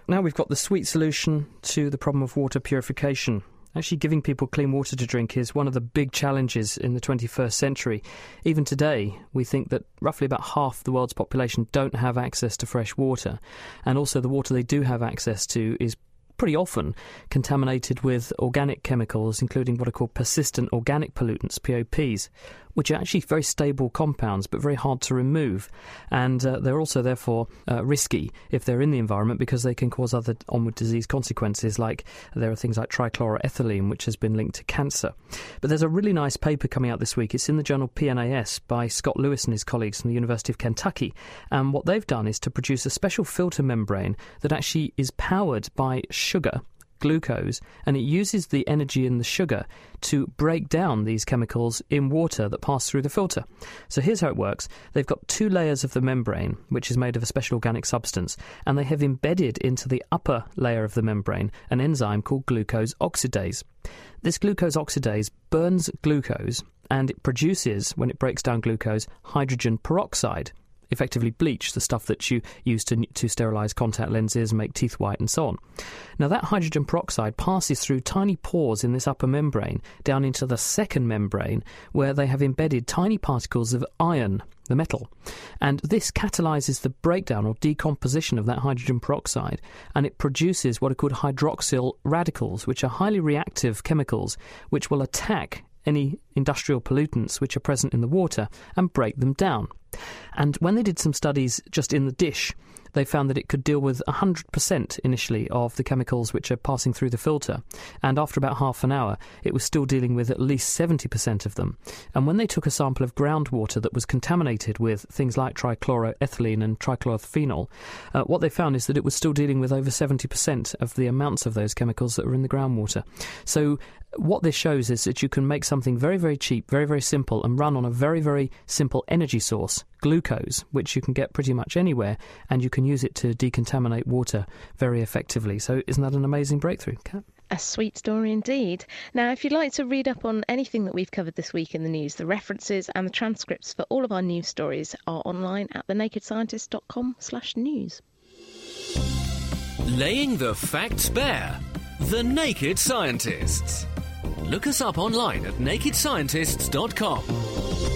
Now we've got the sweet solution to the problem of water purification. Actually, giving people clean water to drink is one of the big challenges in the 21st century. Even today, we think that roughly about half the world's population don't have access to fresh water. And also the water they do have access to is pretty often contaminated with organic chemicals, including what are called persistent organic pollutants, POPs, which are actually very stable compounds but very hard to remove. And they're also, therefore, risky if they're in the environment because they can cause other onward disease consequences, like there are things like trichloroethylene, which has been linked to cancer. But there's a really nice paper coming out this week. It's in the journal PNAS by Scott Lewis and his colleagues from the University of Kentucky. And what they've done is to produce a special filter membrane that actually is powered by sugar, glucose, and it uses the energy in the sugar to break down these chemicals in water that pass through the filter. So here's how it works. They've got 2 layers of the membrane, which is made of a special organic substance, and they have embedded into the upper layer of the membrane an enzyme called glucose oxidase. This glucose oxidase burns glucose, and it produces, when it breaks down glucose, hydrogen peroxide, effectively bleach, the stuff that you use to sterilise contact lenses, make teeth white and so on. Now that hydrogen peroxide passes through tiny pores in this upper membrane down into the second membrane where they have embedded tiny particles of iron, the metal, and this catalyses the breakdown or decomposition of that hydrogen peroxide, and it produces what are called hydroxyl radicals, which are highly reactive chemicals which will attack any industrial pollutants which are present in the water and break them down. And when they did some studies just in the dish, they found that it could deal with 100% initially of the chemicals which are passing through the filter. And after about half an hour, it was still dealing with at least 70% of them. And when they took a sample of groundwater that was contaminated with things like trichloroethylene and trichloroethanol, what they found is that it was still dealing with over 70% of the amounts of those chemicals that were in the groundwater. So what this shows is that you can make something very, very cheap, very, very simple, and run on a very, very simple energy source, glucose, which you can get pretty much anywhere, and you can use it to decontaminate water very effectively. So isn't that an amazing breakthrough, Kat? A sweet story indeed. Now, if you'd like to read up on anything that we've covered this week in the news, the references and the transcripts for all of our news stories are online at thenakedscientist.com/news. Laying the facts bare. The Naked Scientists. Look us up online at nakedscientists.com.